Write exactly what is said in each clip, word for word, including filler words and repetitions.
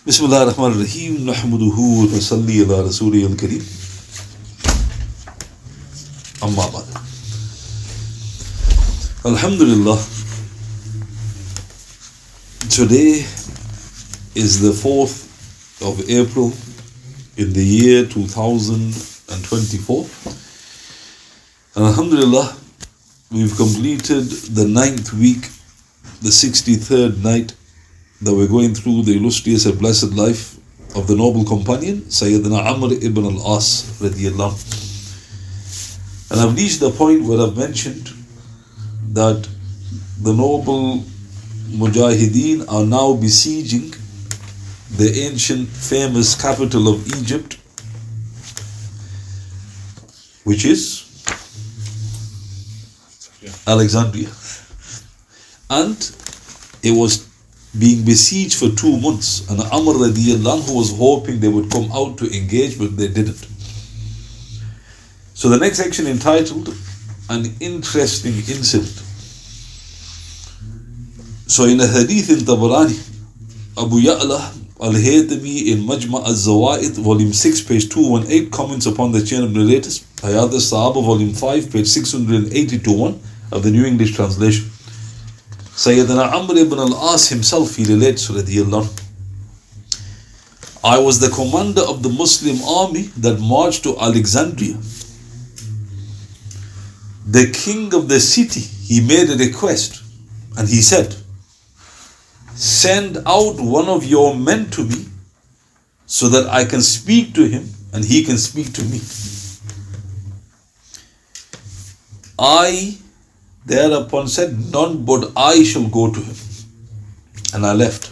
Bismillah ar-Rahman ar-Rahim. Nahmaduhu wa nasalli ala Rasulih al-Kareem. Amma ba'd. Alhamdulillah. Today is the fourth of April in the year two thousand twenty-four. And Alhamdulillah, we've completed the ninth week, the sixty-third night that we're going through the illustrious and blessed life of the noble companion Sayyidina Amr ibn al-As radiyallahu. And I've reached the point where I've mentioned that the noble Mujahideen are now besieging the ancient famous capital of Egypt, which is Alexandria. And it was being besieged for two months, and Amr radiyallahu anhu was hoping they would come out to engage, but they didn't. So the next section entitled An Interesting Incident. So in a hadith in Tabarani, Abu Ya'la al-Haytami in Majma' al-Zawaid, volume six, page two eighteen, comments upon the chain of narrators, Hayat al-Sahaba, volume five, page six hundred eighty to one of the New English Translation. Sayyidina Amr ibn al-As himself, he relates, radiyallahu, I was the commander of the Muslim army that marched to Alexandria. The king of the city, he made a request, and he said, send out one of your men to me so that I can speak to him and he can speak to me. I thereupon said, none but I shall go to him. And I left.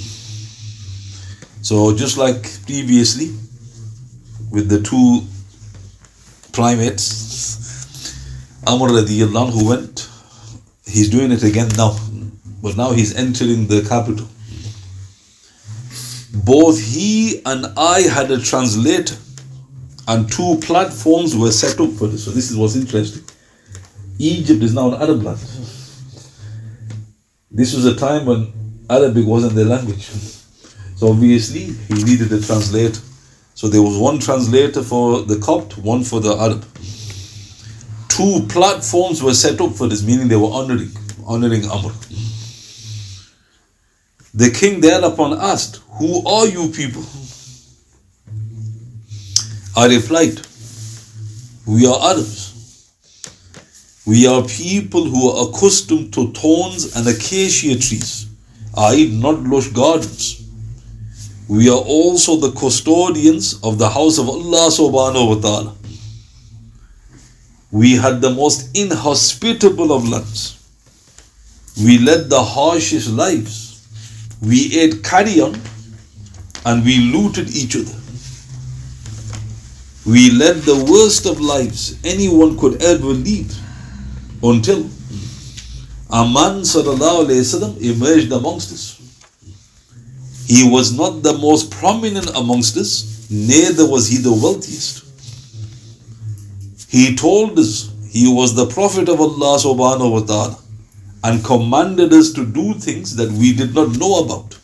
So just like previously with the two primates, Amr radiyallahu anhu went, he's doing it again now, but now he's entering the capital. Both he and I had a translator, and two platforms were set up for this. So this is what's interesting. Egypt is now an Arab land. This was a time when Arabic wasn't their language. So obviously he needed a translator. So there was one translator for the Copt, one for the Arab. Two platforms were set up for this, meaning they were honoring, honoring Amr. The king thereupon asked, who are you people? I replied, we are Arabs. We are people who are accustomed to thorns and acacia trees, that is not lush gardens. We are also the custodians of the house of Allah subhanahu wa ta'ala. We had the most inhospitable of lands. We led the harshest lives. We ate carrion and we looted each other. We led the worst of lives anyone could ever lead, until a man sallallahu alayhi wasallam emerged amongst us. He was not the most prominent amongst us, neither was he the wealthiest. He told us he was the Prophet of Allah subhanahu wa ta'ala and commanded us to do things that we did not know about.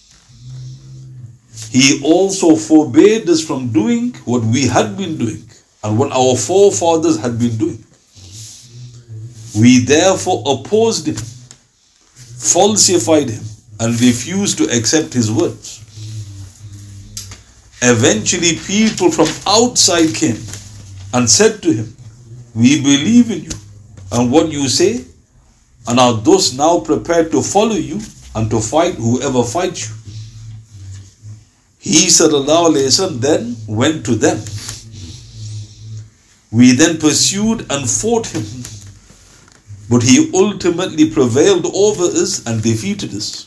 He also forbade us from doing what we had been doing and what our forefathers had been doing. We therefore opposed him, falsified him, and refused to accept his words. Eventually people from outside came and said to him, we believe in you and what you say, and are thus now prepared to follow you and to fight whoever fights you. He sallallahu alayhi wasallam then went to them. We then pursued and fought him, but he ultimately prevailed over us and defeated us.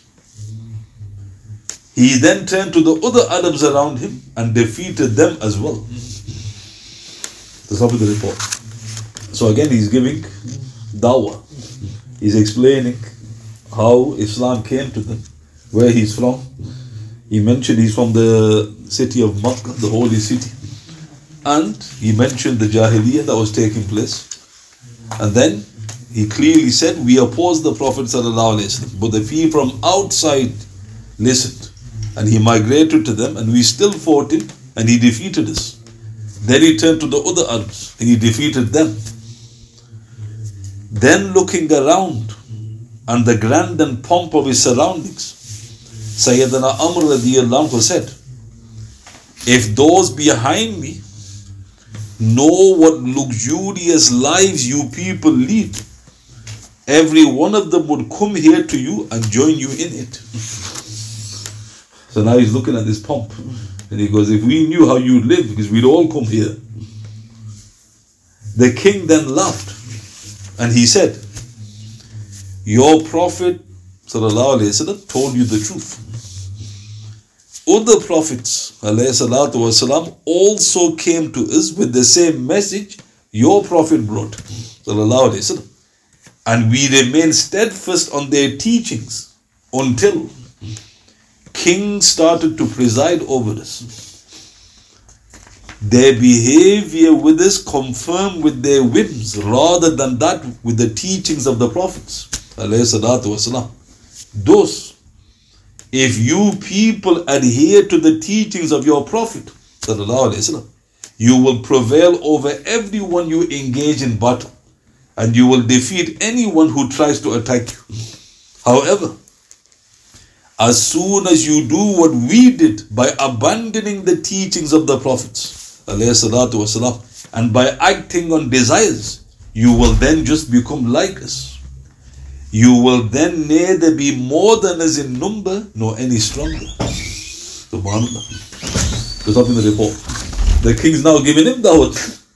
He then turned to the other Arabs around him and defeated them as well. That's how the report. So again, he's giving dawah. He's explaining how Islam came to them, where he's from. He mentioned he's from the city of Makkah, the holy city. And he mentioned the Jahiliyyah that was taking place. And then he clearly said, we oppose the Prophet ﷺ, but the people from outside listened and he migrated to them, and we still fought him, and he defeated us. Then he turned to the other Arabs, and he defeated them. Then looking around and the grand and pomp of his surroundings, Sayyidina Amr radiallahu anhu said, if those behind me know what luxurious lives you people lead, every one of them would come here to you and join you in it. So now he's looking at this pomp, and he goes, if we knew how you live, because we'd all come here. The king then laughed, and he said, your Prophet sallallahu alaihi wasallam told you the truth. Other prophets alayhi salatu wasalam also came to us with the same message your Prophet brought sallallahu alaihi wasallam, and we remain steadfast on their teachings until kings started to preside over us. Their behavior with us confirmed with their whims rather than that with the teachings of the prophets alayhi salatu wasalam. Thus, if you people adhere to the teachings of your Prophet sallallahu alaihi wasallam, you will prevail over everyone you engage in battle, and you will defeat anyone who tries to attack you. However, as soon as you do what we did by abandoning the teachings of the prophets alayhi salatu wasalam, and by acting on desires, you will then just become like us. You will then neither be more than us in number nor any stronger. Subhanallah. There's up in the report. The king's now giving him dawat.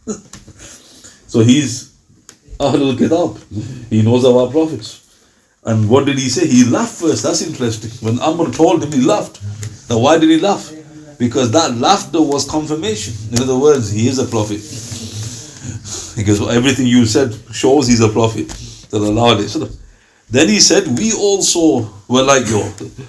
So he's Ahlul Kitab. He knows of our prophets. And what did he say? He laughed first. That's interesting. When Amr told him, he laughed. Now why did he laugh? Because that laughter was confirmation. In other words, he is a prophet. Because everything you said shows he's a prophet. Then he said, we also were like you.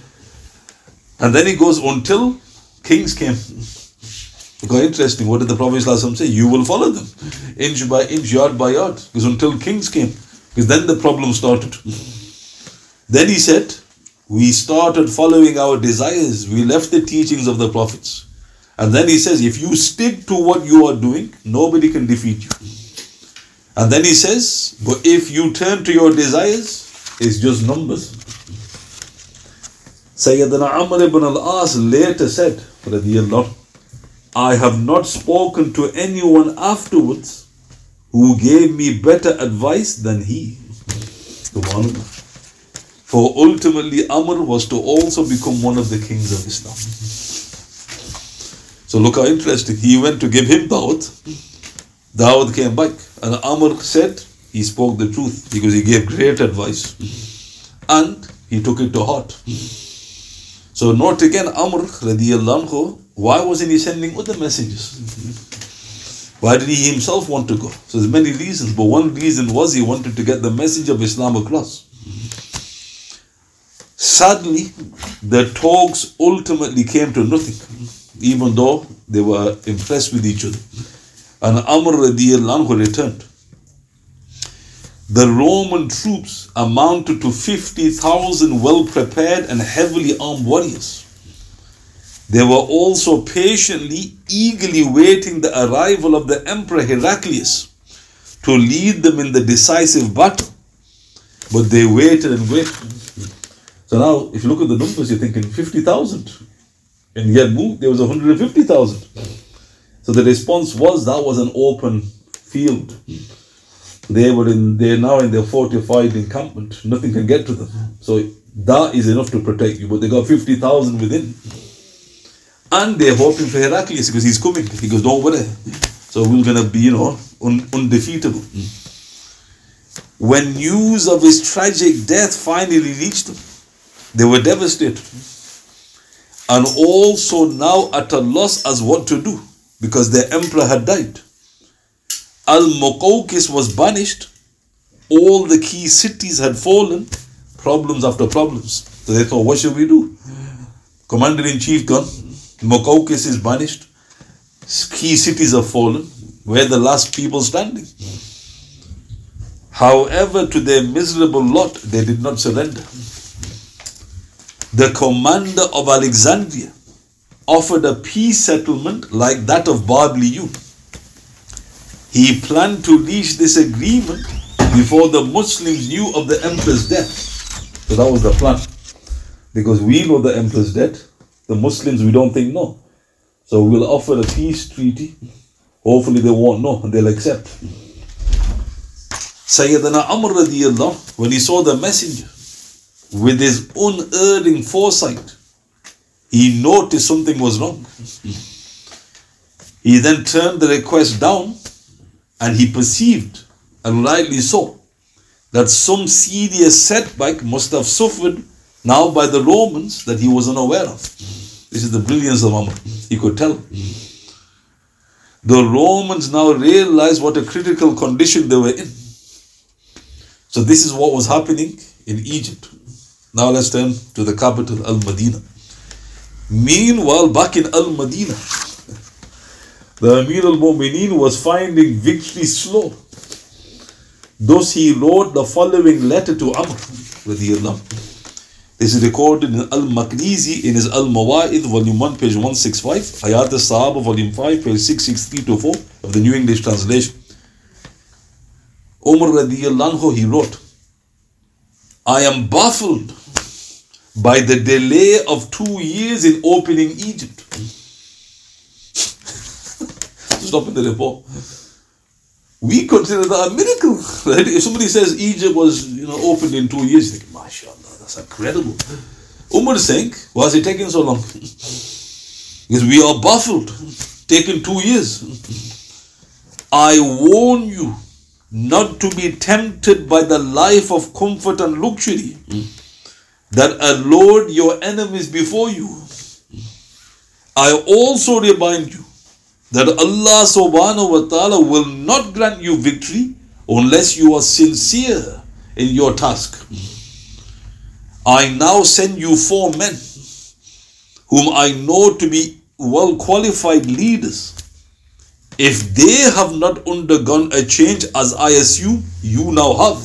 And then he goes, until kings came. Quite interesting. What did the Prophet ﷺ say? You will follow them. Inch by inch, yard by yard. Because until kings came. Because then the problem started. Then he said, we started following our desires. We left the teachings of the prophets. And then he says, if you stick to what you are doing, nobody can defeat you. And then he says, but if you turn to your desires, it's just numbers. Sayyidina Amr ibn al-As later said, I have not spoken to anyone afterwards who gave me better advice than he. Subhanallah. For ultimately Amr was to also become one of the kings of Islam. So look how interesting. He went to give him dawat. Dawat came back. And Amr said he spoke the truth because he gave great advice. And he took it to heart. So note again, Amr radiallahu anhu, why wasn't he sending other messages? Why did he himself want to go? So there's many reasons, but one reason was he wanted to get the message of Islam across. Sadly, the talks ultimately came to nothing, even though they were impressed with each other. And Amr radiallahu anhu returned. The Roman troops amounted to fifty thousand well-prepared and heavily armed warriors. They were also patiently, eagerly waiting the arrival of the Emperor Heraclius to lead them in the decisive battle. But they waited and waited. So now, if you look at the numbers, you're thinking fifty thousand. In Yarmouk, there was one hundred fifty thousand. So the response was, that was an open field. They were in, they're now in their fortified encampment. Nothing can get to them. So that is enough to protect you. But they got fifty thousand within. And they're hoping for Heraclius because he's coming. He goes, don't worry. So we're going to be, you know, un- undefeatable. When news of his tragic death finally reached them, they were devastated. And also now at a loss as what to do, because their emperor had died. Al-Muqawqis was banished. All the key cities had fallen. Problems after problems. So they thought, what should we do? Commander-in-chief gone. Muqawqis is banished. Key cities have fallen. We're the last people standing. However, to their miserable lot, they did not surrender. the commander of Alexandria, offered a peace settlement like that of Babliyun. He planned to reach this agreement before the Muslims knew of the emperor's death. So that was the plan. Because we know the emperor's dead, the Muslims we don't think no. So we'll offer a peace treaty. Hopefully they won't know and they'll accept. Sayyidina Amr radiyallahu anhu, when he saw the messenger, with his unerring foresight, he noticed something was wrong. He then turned the request down and he perceived, and rightly so, that some serious setback must have suffered now by the Romans that he was unaware of. This is the brilliance of Amr. He could tell. The Romans now realized what a critical condition they were in. So this is what was happening in Egypt. Now let's turn to the capital, Al-Madinah. Meanwhile, back in Al-Madinah, the Amir al-Mu'mineen was finding victory slow. Thus he wrote the following letter to Amr radiyallahu anhu. This is recorded in Al-Maqrizi in his Al-Mawa'id, volume one, page one sixty-five, Hayat al-Sahaba, volume five, page six sixty-three to four of the New English Translation. Umar radiyallahu anhu, he wrote, I am baffled by the delay of two years in opening Egypt. Stop in the report. We consider that a miracle, right? If somebody says Egypt was, you know, opened in two years, you think, mashallah, that's incredible. Umar is saying, why is it taking so long? Because we are baffled, taking two years. I warn you not to be tempted by the life of comfort and luxury that allured your enemies before you. I also remind you that Allah subhanahu wa ta'ala will not grant you victory unless you are sincere in your task. I now send you four men whom I know to be well qualified leaders. If they have not undergone a change as I assume you now have,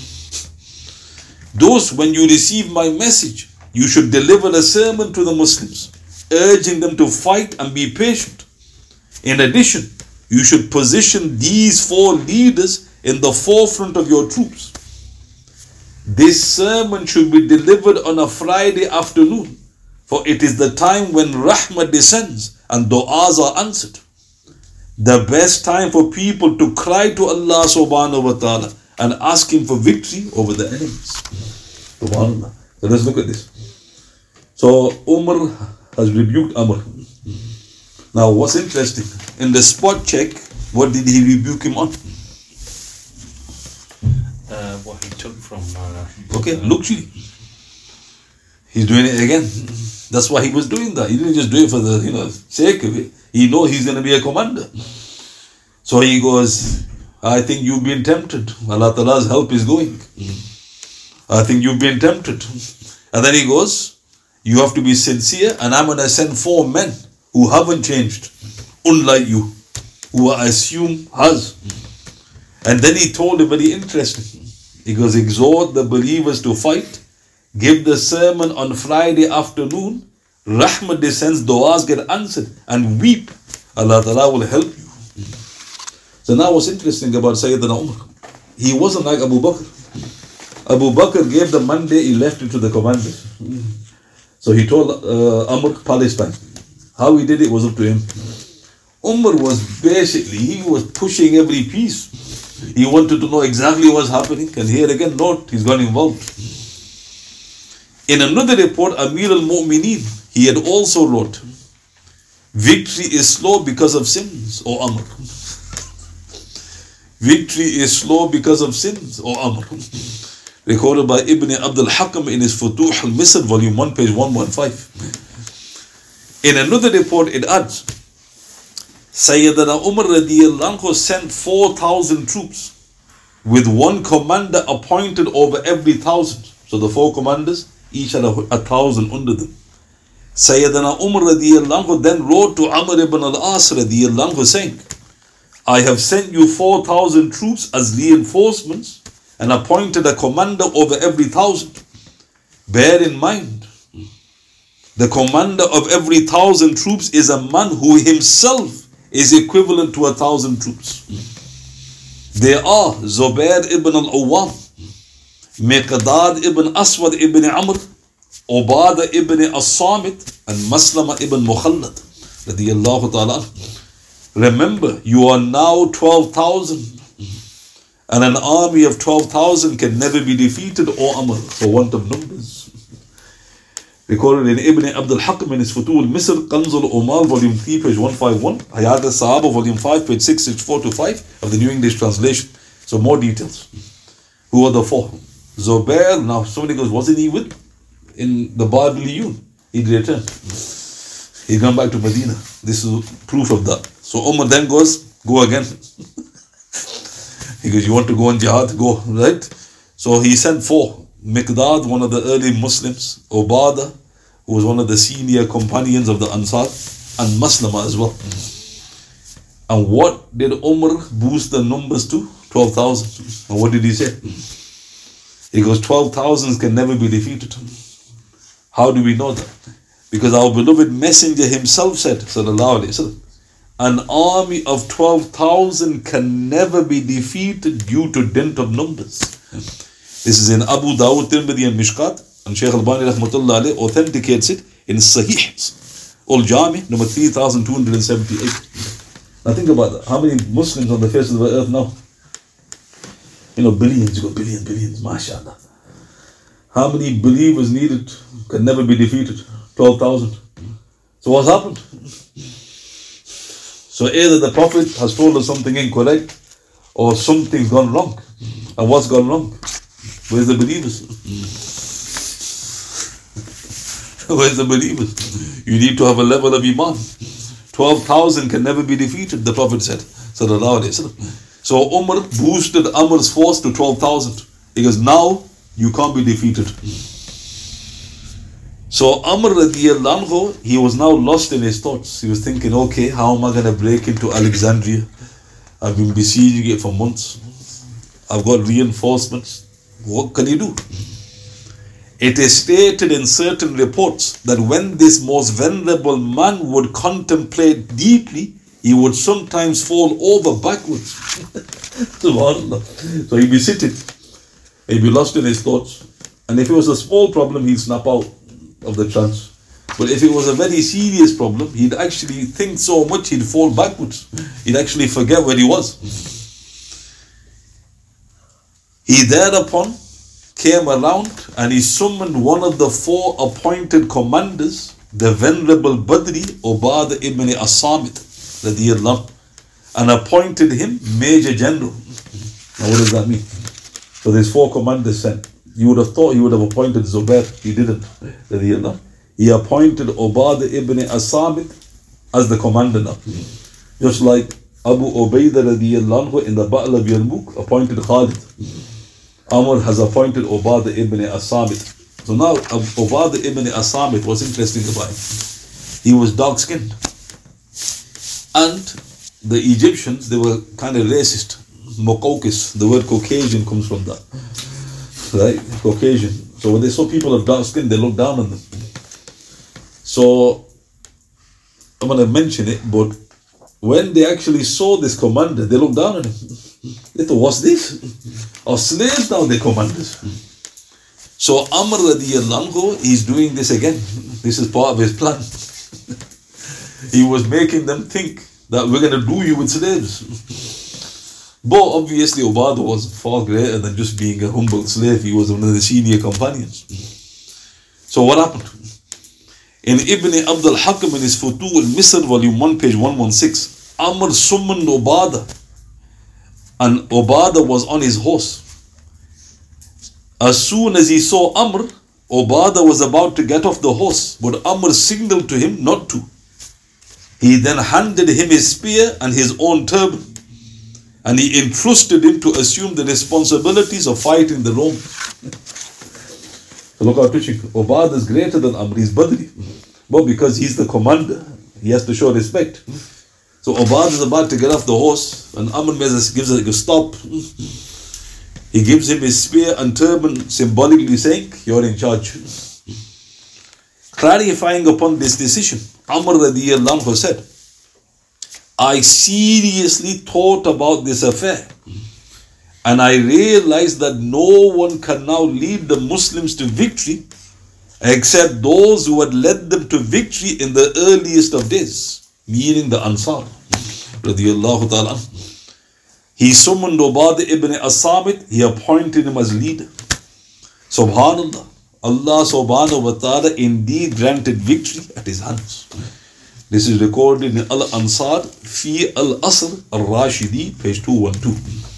thus when you receive my message, you should deliver a sermon to the Muslims, urging them to fight and be patient. In addition, you should position these four leaders in the forefront of your troops. This sermon should be delivered on a Friday afternoon, for it is the time when rahmah descends and du'as are answered. The best time for people to cry to Allah subhanahu wa ta'ala and ask Him for victory over the enemies. Subhanallah. So let's look at this. So Umar has rebuked Amr. Now what's interesting, in the spot check, what did he rebuke him on? Uh, what he took from... Uh, okay, luxury. He's doing it again. That's why he was doing that. He didn't just do it for the you know sake of it. He knows he's going to be a commander. So he goes, I think you've been tempted. Allah Ta'ala's help is going. I think you've been tempted. And then he goes, you have to be sincere, and I'm going to send four men who haven't changed, unlike you, who I assume has. And then he told him very interesting. He goes, exhort the believers to fight, give the sermon on Friday afternoon, rahmah descends, du'as get answered, and weep. Allah Ta'ala will help you. So now what's interesting about Sayyidina Umar, he wasn't like Abu Bakr. Abu Bakr gave the mandate, he left it to the commanders. So he told uh, Amr Palestine. How he did it was up to him. Umar was basically, he was pushing every piece. He wanted to know exactly what's happening, and here again, note, he's got involved. In another report, Amir al-Mu'mineen, he had also wrote, victory is slow because of sins, O Amr. Victory is slow because of sins, O Amr. Recorded by Ibn Abdul Hakam in his Futuh al-Misr, volume one, page one fifteen. In another report, it adds, Sayyidina Umar radiyallahu anhu sent four thousand troops with one commander appointed over every thousand. So the four commanders, each had a, a thousand under them. Sayyidina Umar radiyallahu anhu then wrote to Amr ibn al-As radiyallahu anhu saying, I have sent you four thousand troops as reinforcements and appointed a commander over every thousand. Bear in mind The commander of every thousand troops is a man who himself is equivalent to a thousand troops. They are Zubair ibn al-Awwam, Miqdad ibn Aswad ibn Amr, Ubadah ibn as-Samit, and Maslama ibn Mukhallad radiyallahu ta'ala. Remember, you are now twelve thousand, and an army of twelve thousand can never be defeated or Amr for want of numbers. Recorded in Ibn Abdul Hakim in his Futuh al-Misr, Kanzul Umar, volume three, page one fifty-one, Hayat al-Sahaba, volume five, page six sixty-four to five of the New English Translation. So more details. Who are the four? Zubair, now somebody goes, wasn't he with in the Babyliyun? He returned. He gone back to Medina. This is proof of that. So Umar then goes, go again. He goes, you want to go on jihad? Go, right? So he sent four. Miqdad, one of the early Muslims, Ubadah, who was one of the senior companions of the Ansar, and Maslama as well. And what did Umar boost the numbers to? twelve thousand. And what did he say? He goes, twelve thousand can never be defeated. How do we know that? Because our beloved Messenger himself said, sallallahu alayhi wasallam, an army of twelve thousand can never be defeated due to dint of numbers. This is in Abu Dawud, Tirmidhi and Mishkat, and Shaykh Albani rahmatullah alayh authenticates it in Sahih Al-Jami, number three thousand two hundred seventy-eight. Now think about that. How many Muslims on the face of the earth now? You know, billions, you got billions, billions, mashallah. How many believers needed can never be defeated? twelve thousand. So what's happened? So either the Prophet has told us something incorrect, or something's gone wrong. And what's gone wrong? Where's the believers? Where's the believers? You need to have a level of Iman. twelve thousand can never be defeated, the Prophet said. Sallallahu Alaihi Wasallam. So Umar boosted Amr's force to twelve thousand. He goes, now you can't be defeated. So Amr radiyallahu anhu, he was now lost in his thoughts. He was thinking, okay, how am I going to break into Alexandria? I've been besieging it for months. I've got reinforcements. What can you do? It is stated in certain reports that when this most venerable man would contemplate deeply, he would sometimes fall over backwards. SubhanAllah. So he'd be sitting, he'd be lost in his thoughts. And if it was a small problem, he'd snap out of the trance. But if it was a very serious problem, he'd actually think so much, he'd fall backwards. He'd actually forget where he was. He thereupon came around and he summoned one of the four appointed commanders, the venerable Badri, Ubadah ibn as-Samit, radiyallahu, and appointed him Major General. Now what does that mean? So there's four commanders sent. You would have thought he would have appointed Zubair. He didn't. Radiyallahu. He appointed Ubadah ibn as-Samit as the commander now. Just like Abu Ubaidah radiyallahu in the Battle of Yarmouk appointed Khalid. Amr has appointed Ubadah ibn as-Samit. So now Ubadah ibn as-Samit, what's interesting about him, he was dark skinned. And the Egyptians, they were kind of racist. Muqawqis, the word Caucasian comes from that. Right? Caucasian. So when they saw people of dark skin, they looked down on them. So I'm going to mention it, but when they actually saw this commander, they looked down on him. They thought, what's this? Our slaves now, they're commanders. So Amr radiyallahu anhu, he's doing this again. This is part of his plan. He was making them think that we're going to do you with slaves. But obviously Ubadah was far greater than just being a humble slave. He was one of the senior companions. So what happened? In Ibn Abdul Hakim in his Futuh al-Misr, volume one, page one sixteen, Amr summoned Ubadah, and Ubadah was on his horse. As soon as he saw Amr, Ubadah was about to get off the horse, but Amr signaled to him not to. He then handed him his spear and his own turban, and he entrusted him to assume the responsibilities of fighting the Romans. So look how touching. Ubadah is greater than Amr, he's Badri. But because he's the commander, he has to show respect. So Ubadah is about to get off the horse, and Amr gives a stop. He gives him his spear and turban, symbolically saying, you're in charge. Clarifying upon this decision, Amr radiyallahu anhu said, I seriously thought about this affair and I realized that no one can now lead the Muslims to victory except those who had led them to victory in the earliest of days, meaning the Ansar radiyallahu ta'ala. He summoned Ubadah ibn as-Samit, he appointed him as leader. Subhanallah, Allah subhanahu wa ta'ala indeed granted victory at his hands. This is recorded in Al-Ansar fi Al-Asr Al-Rashidi, page two twelve.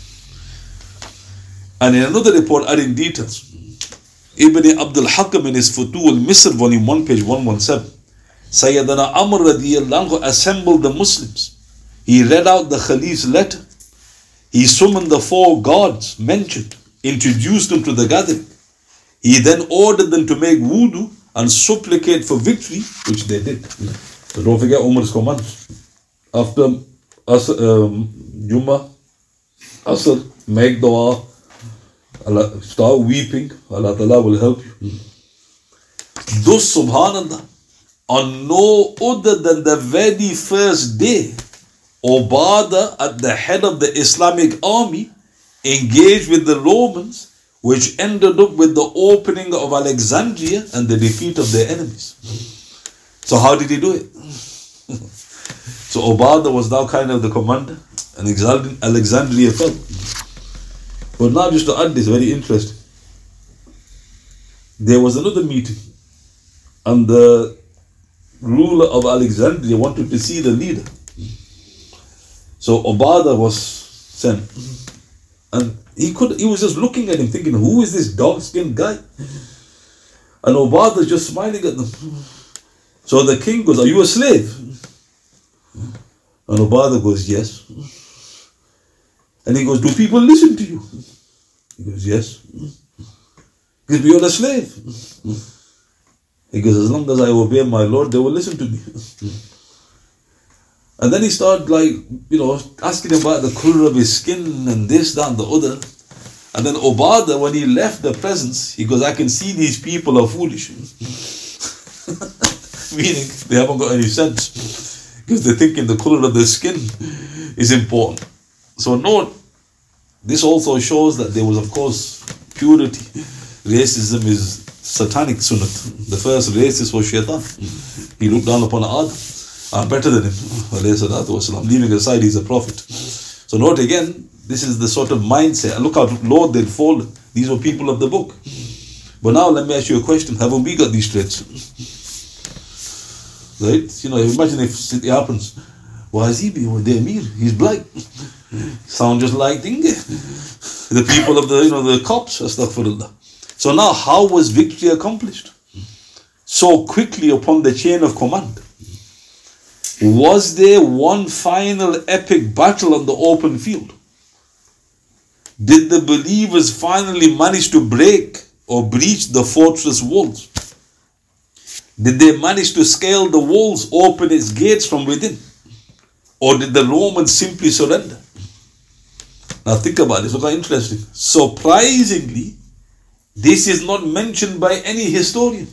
And in another report adding details, Ibn Abdul Hakam in his Futu al-Misr, volume one, page one seventeen, Sayyidina Amr radiyallahu anhu assembled the Muslims. He read out the Khalif's letter. He summoned the four gods mentioned, introduced them to the gathering. He then ordered them to make wudu and supplicate for victory, which they did. So don't forget Umar's commands. After Asr, um, Jummah, Asr, make dua, Allah, start weeping, Allah Ta'ala will help you. Thus, subhanallah, on no other than the very first day, Ubadah at the head of the Islamic army engaged with the Romans, which ended up with the opening of Alexandria and the defeat of their enemies. So how did he do it? So Ubadah was now kind of the commander and Alexandria fell. But now just to add this, very interesting. There was another meeting and the ruler of Alexandria wanted to see the leader. So Ubadah was sent. And he could he was just looking at him thinking, who is this dark-skinned guy? And Ubadah just smiling at them. So the king goes, are you a slave? And Ubadah goes, yes. And he goes, do people listen to you? He goes, yes. Because you're a slave. He goes, as long as I obey my Lord, they will listen to me. And then he started like, you know, asking him about the colour of his skin and this, that and the other. And then Ubadah, when he left the presence, he goes, I can see these people are foolish. Meaning, they haven't got any sense. Because they're thinking the colour of their skin is important. So note, this also shows that there was, of course, purity. Racism is satanic sunnat. The first racist was Shaitan. He looked down upon Adam. I'm better than him. Leaving aside, he's a prophet. So note again, this is the sort of mindset. Look how low they'd fallen. These were people of the book. But now let me ask you a question. Haven't we got these traits? Right? You know, imagine if it happens. Why is he being the Emir? He's black. Sound just like the people of the, you know, the cops. Astaghfirullah. So now, how was victory accomplished? So quickly upon the chain of command. Was there one final epic battle on the open field? Did the believers finally manage to break or breach the fortress walls? Did they manage to scale the walls, open its gates from within? Or did the Romans simply surrender? Now think about this, look how interesting. Surprisingly, this is not mentioned by any historian.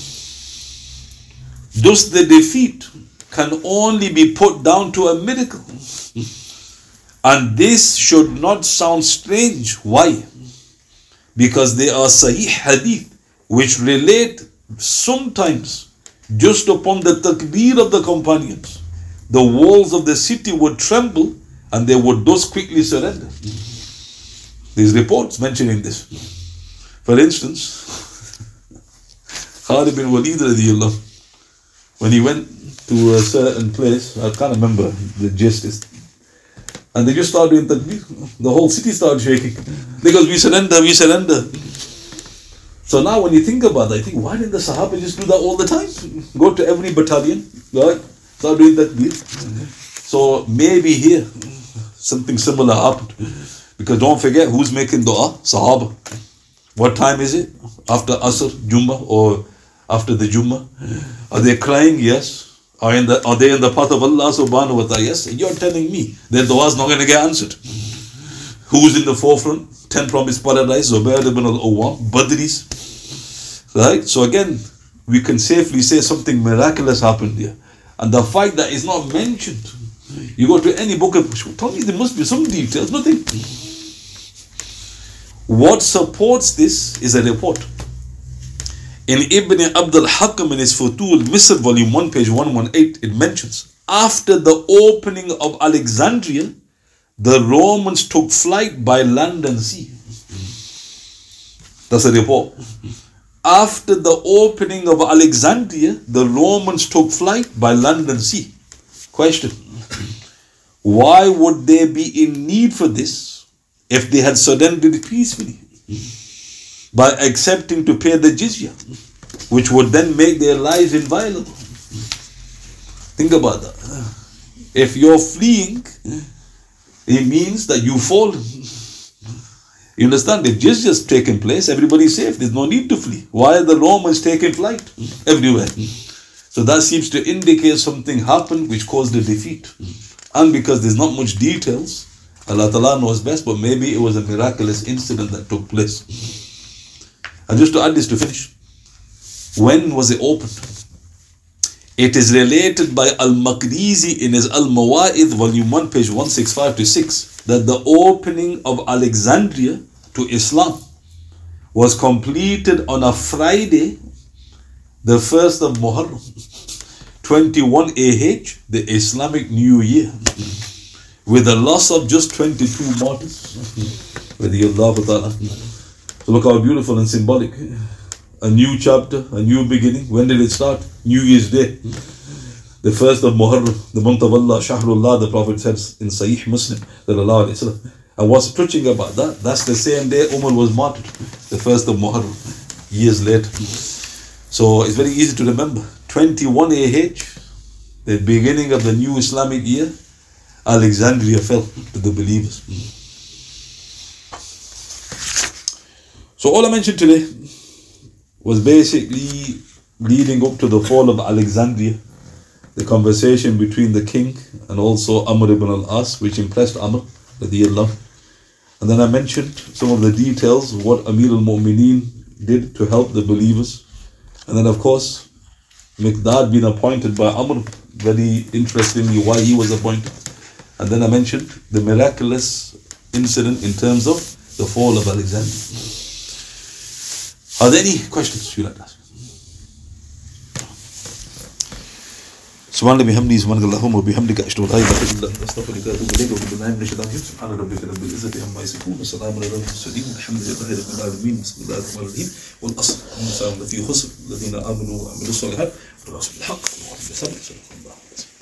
Thus the defeat can only be put down to a miracle. And this should not sound strange. Why? Because there are Sahih Hadith which relate sometimes just upon the takbir of the companions. The walls of the city would tremble and they would thus quickly surrender. There's reports mentioning this. For instance, Khalid bin Walid radiyallahu, when he went to a certain place, I can't remember the gist is, and they just started doing takbir. The whole city started shaking. They go, we surrender, we surrender. So now when you think about that, I think, why didn't the Sahaba just do that all the time? Go to every battalion, right? Start doing takbir. So maybe here, something similar happened. Because don't forget, who's making dua? Sahaba. What time is it? After Asr, Jummah, or after the Jummah? Are they crying? Yes. Are, in the, are they in the path of Allah subhanahu wa ta'ala? Yes. You're telling me their dua is not going to get answered. Who's in the forefront? Ten promised paradise, Zubair ibn al-Awwam, Badris. Right? So again, we can safely say something miraculous happened here. And the fact that it's not mentioned, you go to any book of, tell me there must be some details, nothing. What supports this is a report. In Ibn Abd al-Hakam in his Futul Misr, volume one, page one eighteen, it mentions, after the opening of Alexandria, the Romans took flight by land and sea. That's a report. After the opening of Alexandria, the Romans took flight by land and sea. Question. Why would they be in need for this if they had surrendered peacefully by accepting to pay the jizya, which would then make their lives inviolable? Think about that. If you're fleeing, it means that you've fallen. You understand? If jizya is taking place, everybody's safe. There's no need to flee. Why are the Romans taking flight everywhere? So that seems to indicate something happened which caused the defeat. And because there's not much details, Allah Ta'ala knows best, but maybe it was a miraculous incident that took place. And just to add this to finish, when was it opened? It is related by Al-Maqrizi in his Al-Mawa'id, volume one, page one sixty-five to six, that the opening of Alexandria to Islam was completed on a Friday, the first of Muharram, twenty-one A H, the Islamic New Year, with a loss of just twenty-two martyrs. So look how beautiful and symbolic. A new chapter, a new beginning. When did it start? New Year's Day, the first of Muharram, the month of Allah, Shahrullah, the Prophet says in Sahih Muslim, and what's touching about that, that's the same day Umar was martyred, the first of Muharram, years later. So it's very easy to remember. twenty-one A H, the beginning of the new Islamic year, Alexandria fell to the believers. So all I mentioned today was basically leading up to the fall of Alexandria, the conversation between the king and also Amr ibn al-As, which impressed Amr radiyallahu. And then I mentioned some of the details of what Amir al-Mu'mineen did to help the believers. And then of course, Miqdad being appointed by Amr, very interestingly why he was appointed. And then I mentioned the miraculous incident in terms of the fall of Alexandria. Are there any questions you'd like to ask? سبحان الله بحمده سبحانك اللهم وبحمدك أشهد أن لا إله إلا أنت أستغفرك وأتوب إليك وأعوذ بالله من الشيطان الرجيم سبحان ربك رب العزة عما يصفون وسلام على المرسلين والحمد لله رب العالمين بسم الله الرحمن الرحيم والأصل الإنسان لفي خسر الذين آمنوا وعملوا الصالحات والرسول الحق والصبر